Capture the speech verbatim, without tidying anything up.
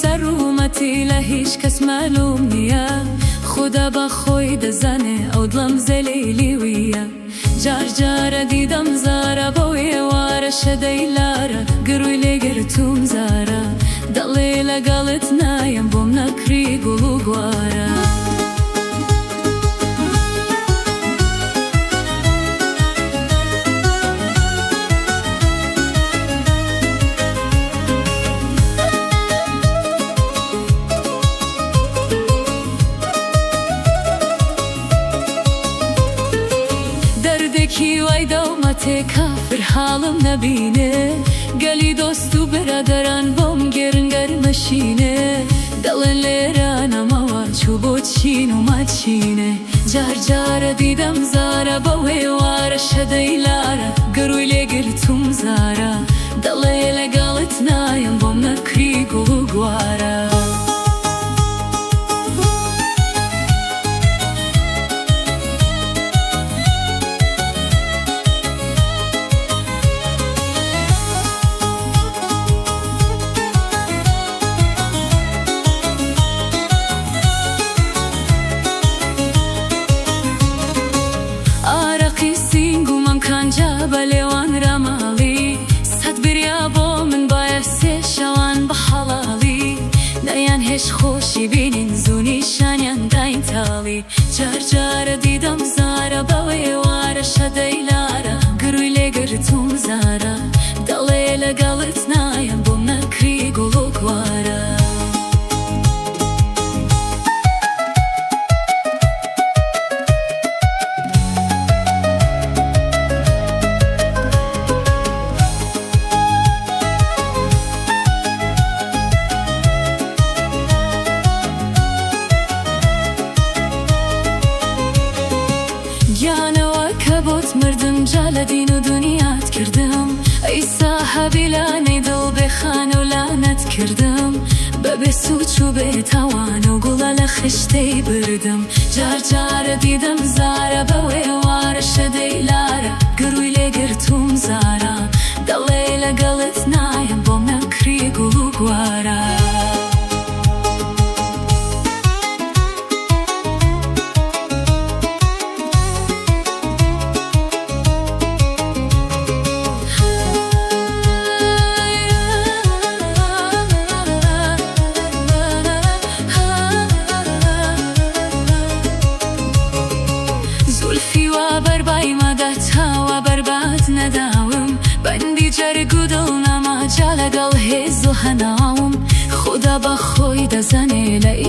سر اومتی له هیچ کس معلوم نیه خدا با خوی دزنه او دلم زلیلی ویه جار جار دیدم زارا بوی وارش دیلارا گروی لگرتوم زارا دلی لگالت نایم بوم نکری گلو گوارا کی وای دومته کافر حالم نبینه گلی دوستو برادران بوم گرنگر مشینه دلن لیرانم آوا چوبو چین و مچینه جار جار دیدم زارا بوی وارش دیلارا گروی لگرتوم زارا دلی لگالت نایم بوم نکری گلو گوارا بلوان رمالی صد بریا با من باید سه شوان بحلالی نیان هش خوشی بینین زونی شانیان داین تالی جار جار دیدم زارا باوی وارش دیلارا گروی لگرتوم زارا دلی لگالت نایم بوم نکری گلو گوارا بوت مردم جال دین و دنیات کردم ای صاحبی لانی دل بخان و لعنت کردم به سوچ و به توان و گلال خشتی بردم جار جار دیدم زارا بوی وارش دیلارا گروی لگرتوم زارا دلی لگالت نایم بوم نکری گلو گوارا نداوم بندی جر گودل نما جالگل هزو هناوم خدا با خوی دزنه لئی